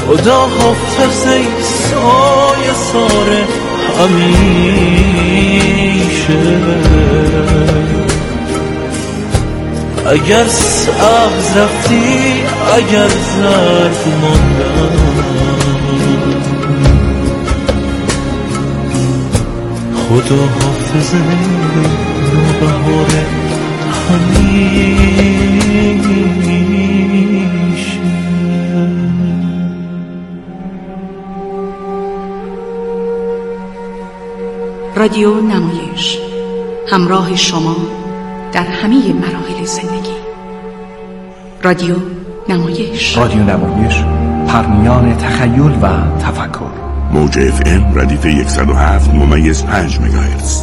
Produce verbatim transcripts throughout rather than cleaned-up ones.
خدا حافظ ای سایه سار همیشه. اگر سبز رفتی اگر زرد ماندم، خدا حافظ نوبهار همیشه. رادیو نمایش، همراه شما در همه مراحل زندگی. رادیو نمایش، رادیو نمایش، پرمیان تخیل و تفکر. موج اف ام ردیف صد و هفت ممیز پنج مگاهرتز.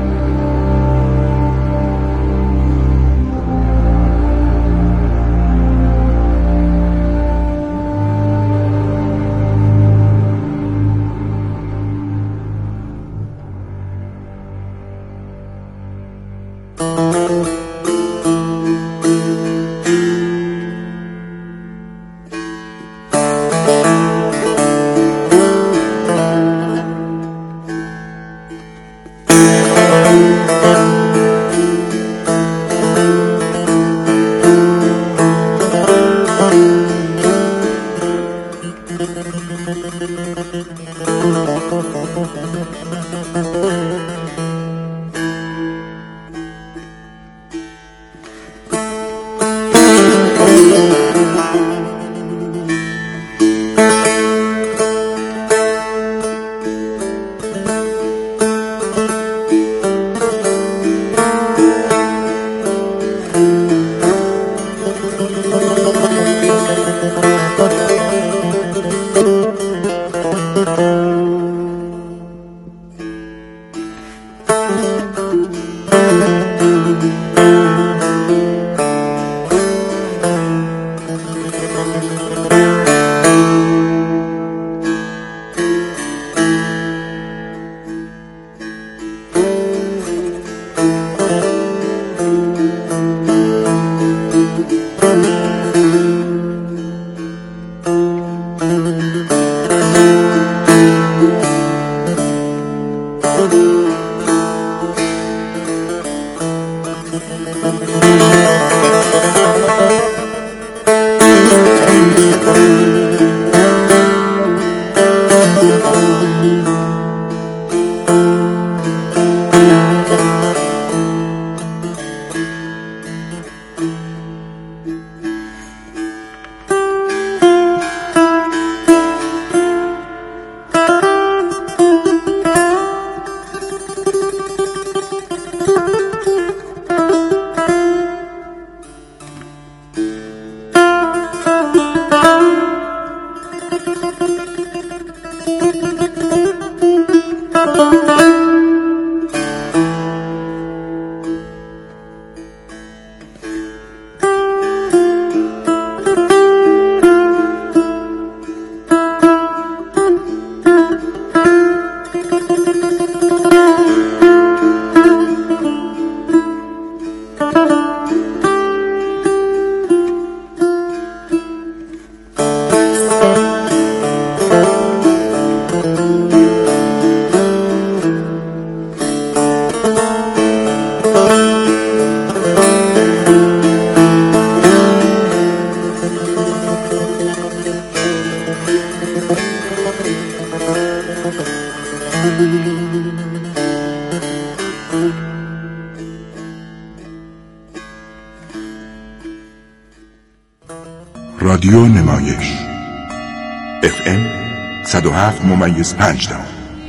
رادیو نمایش اف ام صد و هفت ممیز پنج دهم.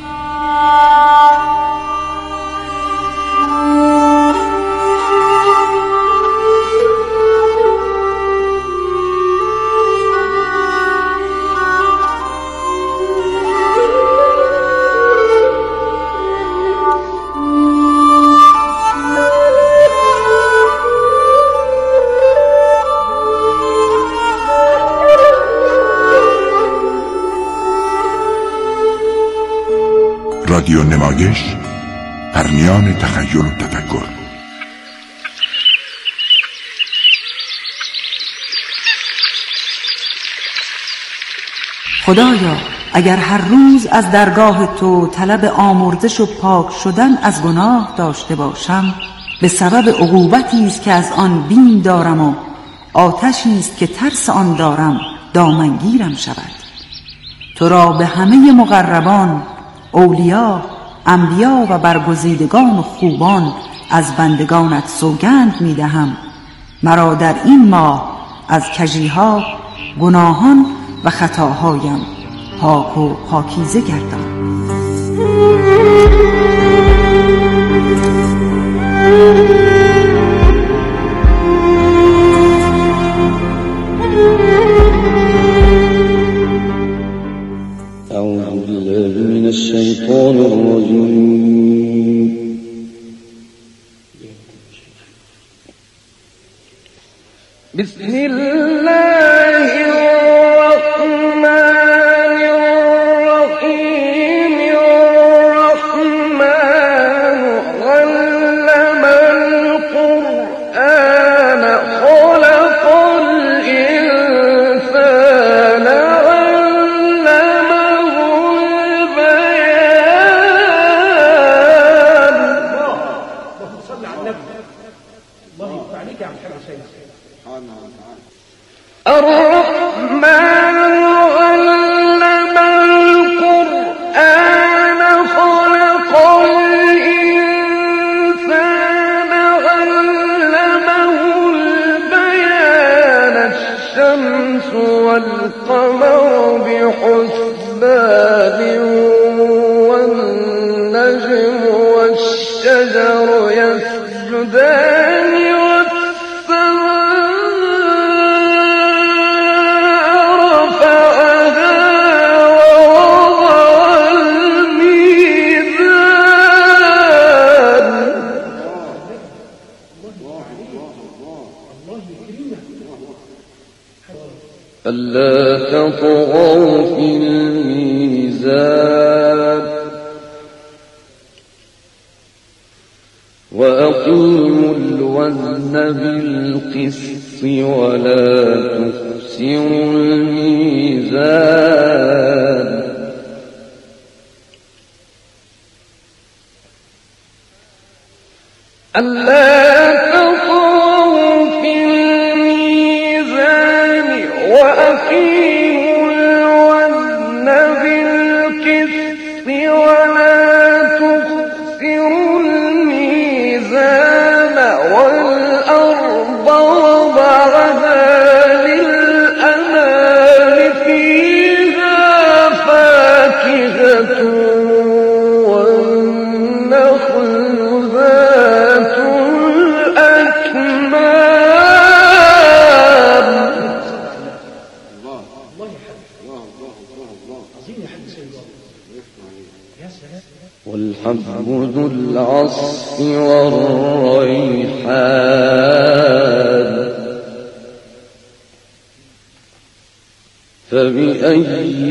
رادیو نمایش، پرمیان تخیل و تفکر. خدایا اگر هر روز از درگاه تو طلب آمرزش و پاک شدن از گناه داشته باشم، به سبب عقوبتی است که از آن بیم دارم و آتشی است که ترس آن دارم دامنگیرم شود. تو را به همه مقربان، اولیا، انبیا و برگزیدگان و خوبان از بندگانت سوگند می دهم مرا در این ماه از کژیها، گناهان و خطاهایم پاک و پاکیزه گردان. أعوذ بالله من الشيطان الرجيم. بسم الله الرحمن الرحيم. الرحمن علم القرآن خلق الإنسان علمه البيان. اللهم صل على النبي. الله يفتح عليك يا عم الحاج حسين. الرحمن علم القرآن خلق الإنسان علمه البيان. الشمس والقمر بحسبان والنجم والشجر يسجدان ألا تطغوا في الميزان وأقيموا الوزن بالقسط ولا تخسروا الميزان. ألا وأقيموا الوزن بالقسط ولا تخسروا الميزان. والأرض وضعها للأنام فيها فاكهة والنخل ذات الأكمام. والحب ذو العصف والريحان. فبأي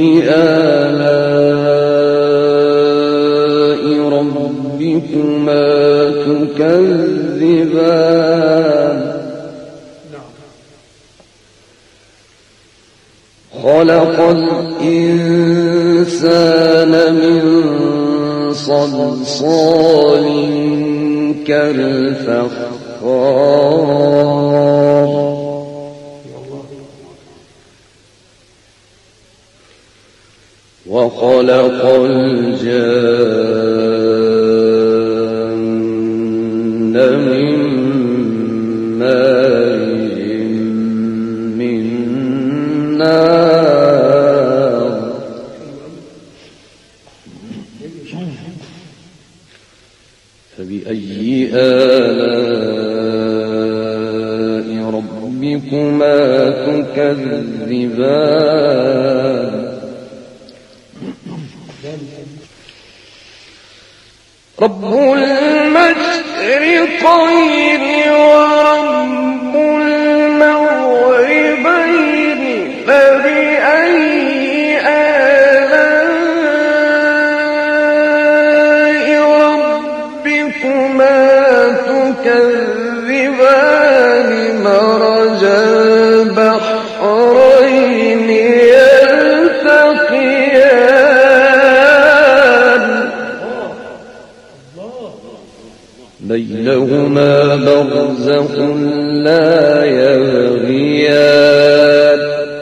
آلاء ربكما تكذبان. خلق الإنسان من صلصال كالفخار. وخلق الجان من مارج من نار. فبأي آلاء ربكما تكذبان. رب المشرقين ورب المغربين. فبأي آلاء ربكما تكذبان. مرج البحرين يلتقيان. بينهما برزخ لا يبغيان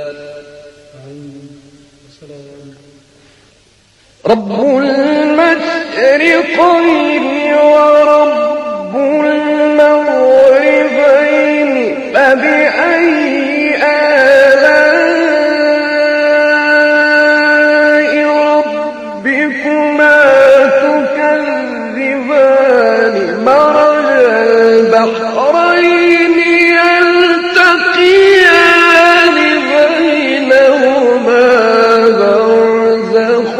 رب المشرقين ورب المغربين فبأي آلاء ربكما تكذبان مرج البحرين يلتقيان بينهما برزخ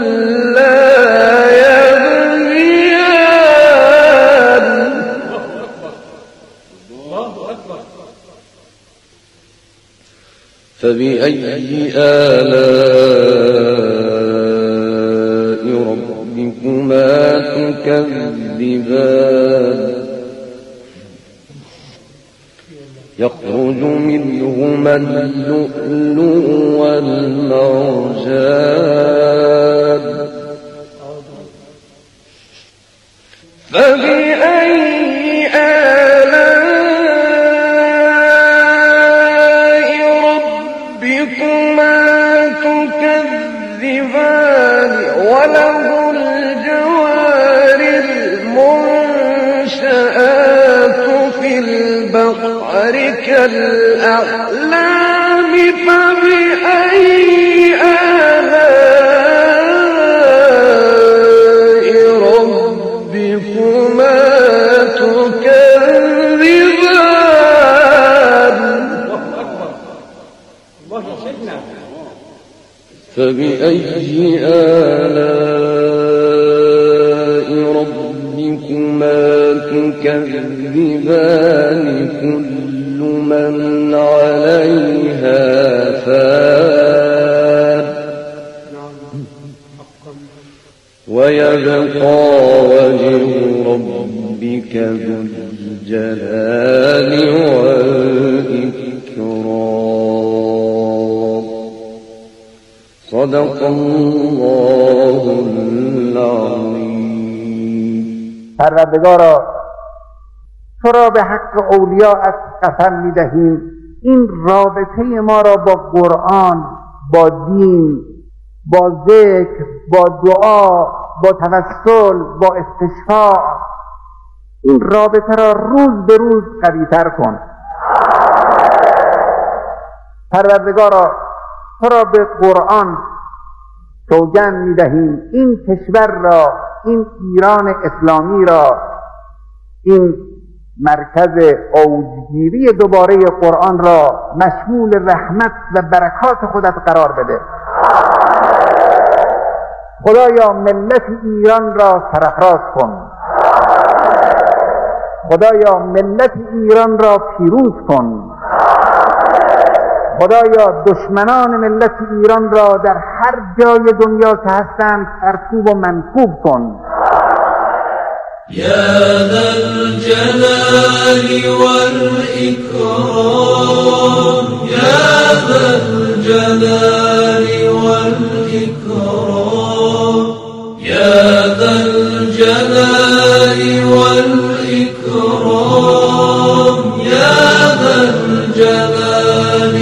فبأي آلاء ربكما تكذبان يخرج منهما اللؤلؤ والمرجان فبأي وله الجوار المنشآت في البحر كالأعلام فبأي آلاء ربكما تكذبان فبأي آلاء ربكما تكذبان كل من عليها فان ويبقى وجه ربك ذو الجلال والإكرام صدق الله العظیم. پروردگارا تو را به حق اولیاءت قسم می دهیم این رابطه ما را با قرآن، با دین، با ذکر، با دعا، با توسل، با استشفاع، این رابطه را روز به روز قوی‌تر کن. پروردگارا تو را به قرآن سوگند می دهیم این کشور را، این ایران اسلامی را، این مرکز اوجگیری دوباره قرآن را مشمول رحمت و برکات خودت قرار بده. خدایا ملت ایران را سرفراز کن. خدایا ملت ایران را پیروز کن. خدایا دشمنان ملت ایران را در هر جای دنیا که هستند سرکوب و منکوب کن. يا ذا الجلال والإكرام يا ذا الجلال والإكرام يا ذا الجلال والإكرام يا ذا الجلال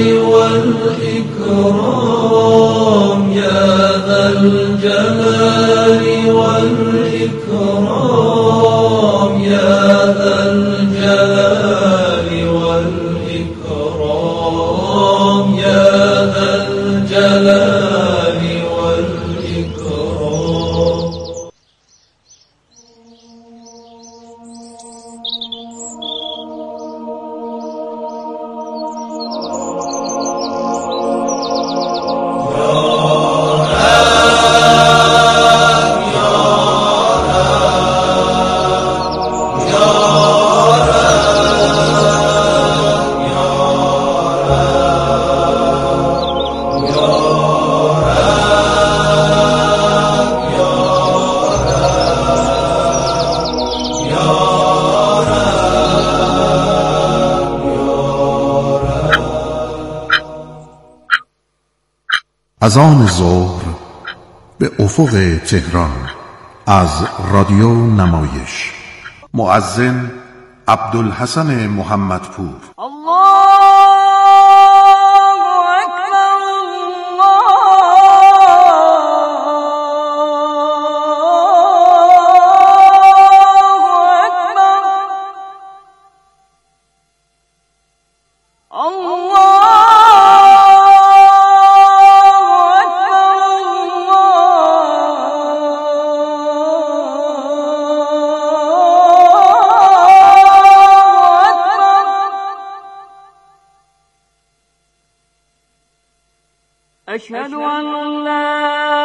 والإكرام يا ذا الجلال والإكرام يا ذا الجلال والإكرام يا ذا الجلال والإكرام. از آن ظهر به افق تهران از رادیو نمایش. مؤذن عبدالحسن محمدپور. أشهد أن لا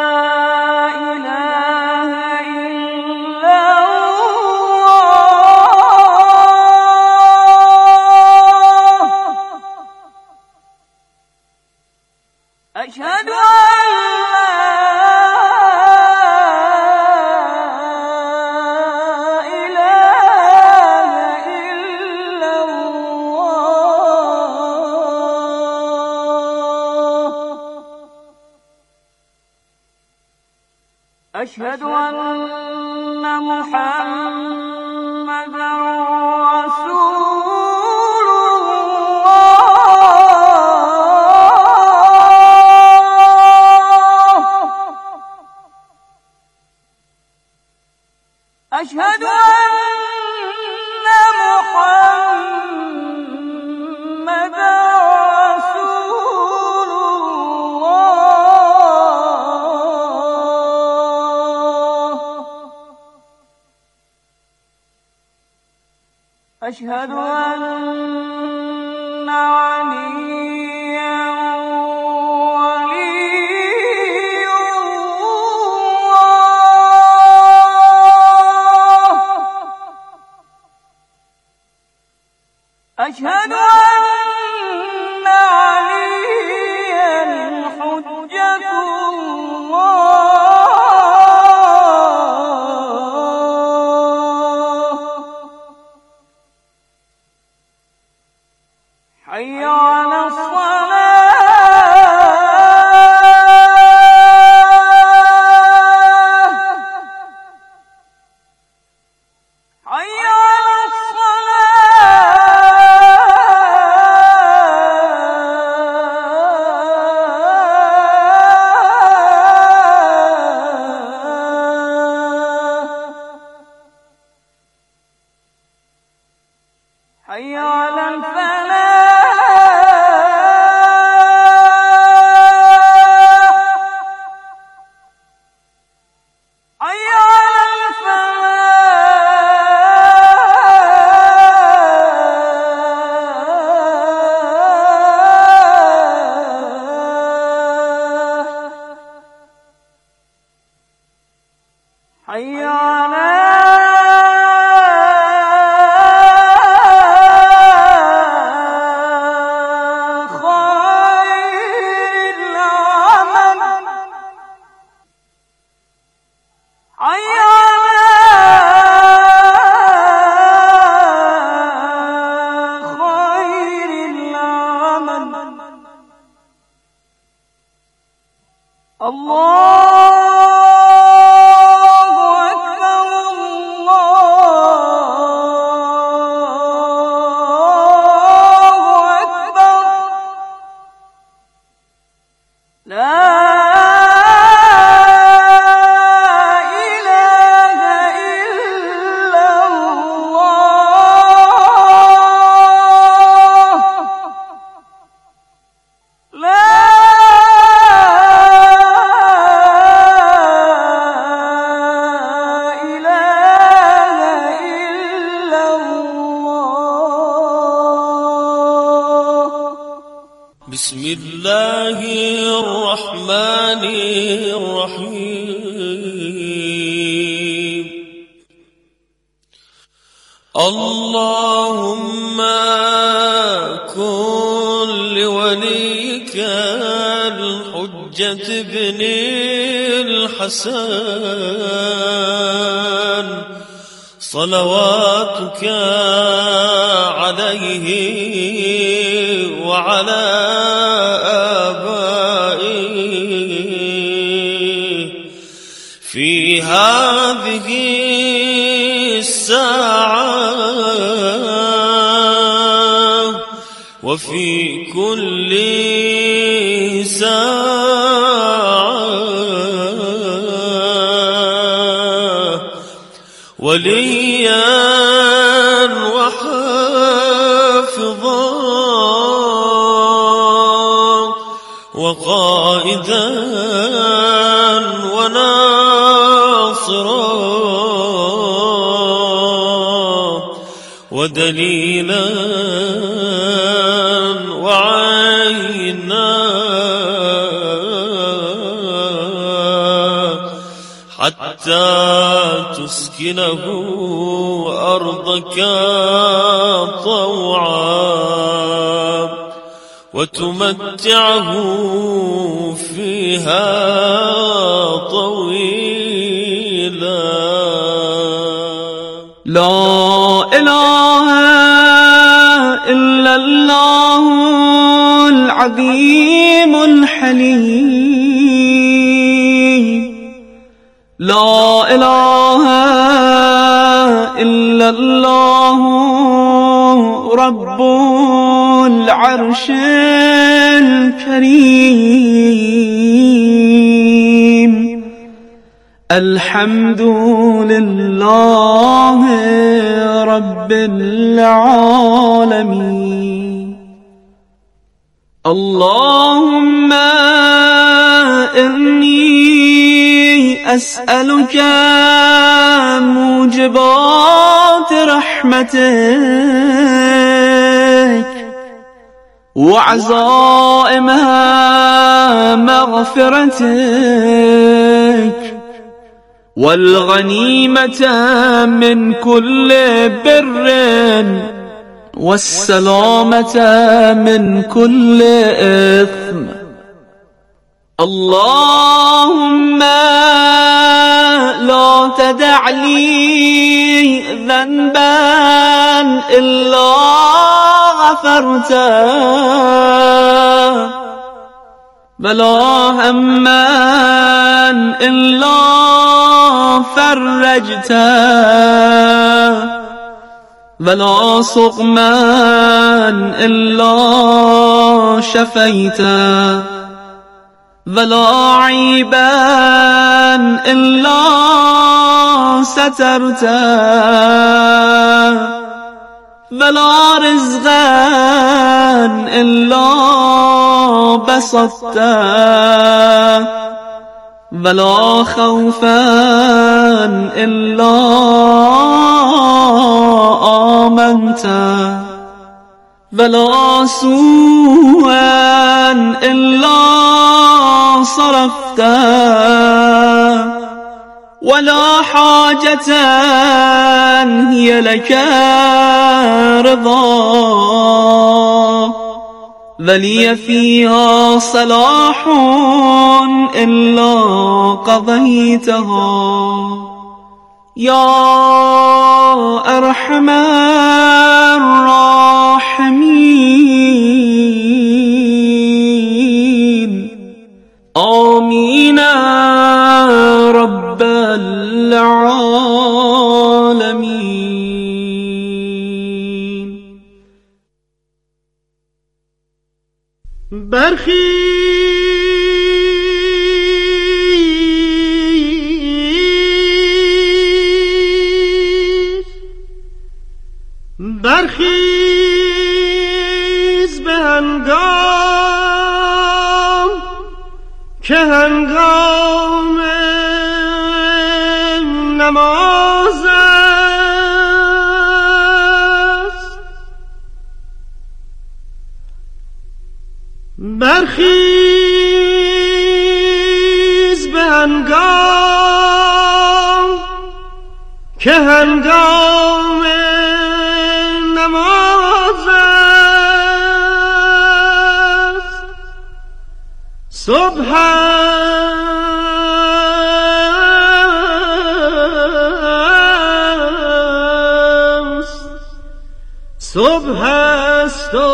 إله إلا الله. أشهد أن أشهد أن محمدا رسول الله. أشهد أن محمدا أشهد أن عليا ولي الله. أشهد أن عليا حجة الله. حي على الصلاة. حي على الصلاة. حي على الفلاح. حي على خير العمل. حي على خير العمل. الله بسم الله الرحمن الرحيم. اللهم كن لوليك الحجة بن الحسن صلواتك عليه وعلى آبائه في هذه الساعة وفي كل ساعة وليا وحافظا وقائدا وناصرا ودليلا وعينا حتى تسكنه أرضك طوعا وتمتعه فيها طويلا. لا إله إلا الله العظيم الحليم. لا إله إلا الله رب العرش الكريم. الحمد لله رب العالمين. اللهم إني أسألك موجبات رحمتك وعزائم مغفرتك والغنيمة من كل بر والسلامة من كل إثم. اللهم لا تدع لي ذنبا إلا غفرته ولا هما إلا فرجته ولا سقما إلا شفيته ولا عيبا إلا سترته ولا رزقا إلا بسطته ولا خوفا إلا آمنته ولا سوءا إلا صرفته ولا حاجة هي لك رضا ولي فيها صلاح إلا قضيتها يا أرحم الراحمين. آمين رب العالمين. برخیز برخیز به هنگام که هنگام نماز است. برخیز به هنگام که هنگام نماز است. صبح است صبح است و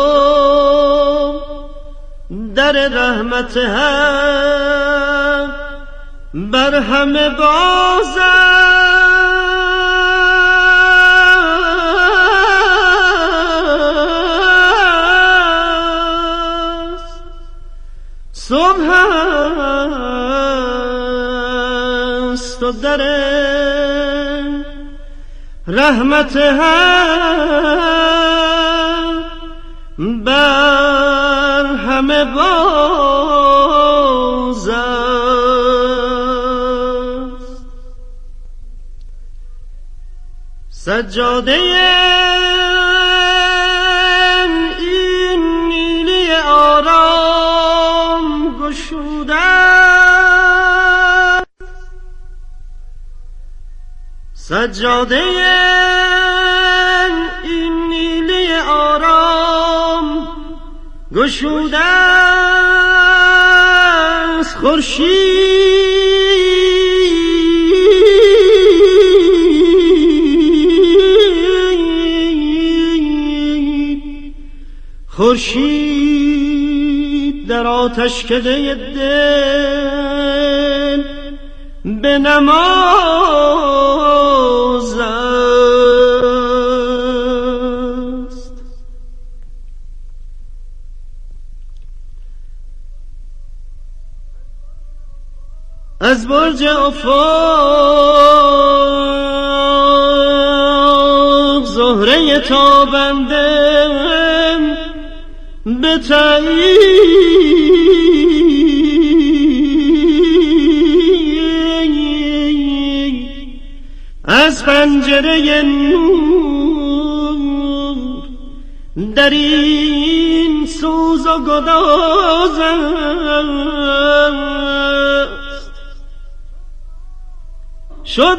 در رحمت هم بر همه باز صبح است و در رحمت هم بر همه باز است. سجاده این نیلی آرام گشوده، سجاده این نیلی آرام گشوده است. خورشید خورشید در آتشکده دل به نماز است. از برج افق زهره تابنده به تأیید از پنجره نور در این سوز و گداز است. شد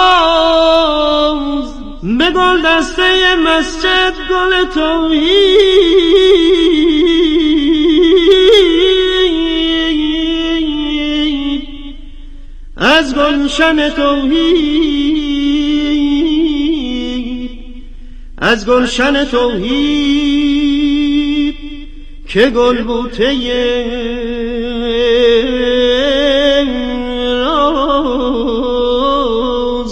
باز به گل دسته مسجد گل توحید از گلشن توحید از گلشن توحید که گل بوته راز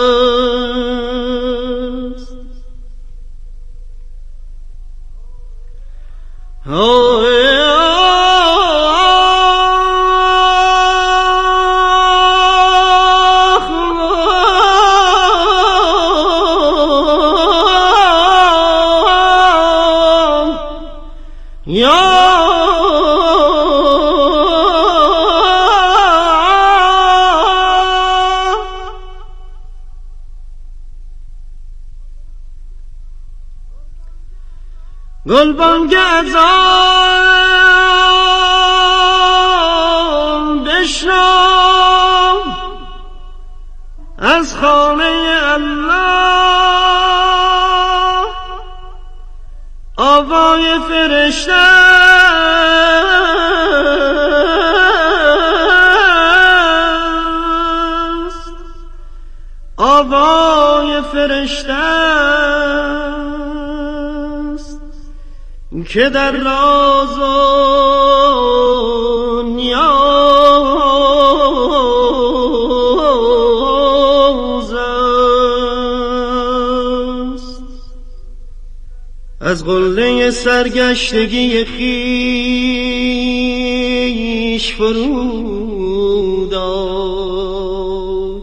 است. گلبانگ اذان بشنو از خانه الله، آوای فرشته است، آوای فرشته که در راز و نیاز است. از قله سرگشتگی خویش فرود آی،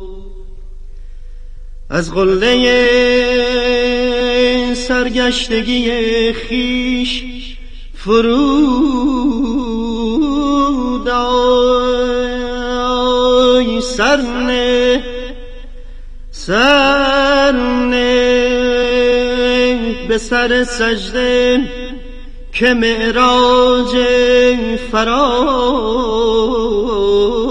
از قله سرگشتگی خویش فرود آی. سرنه سرنه به سر سجده که معراج فراز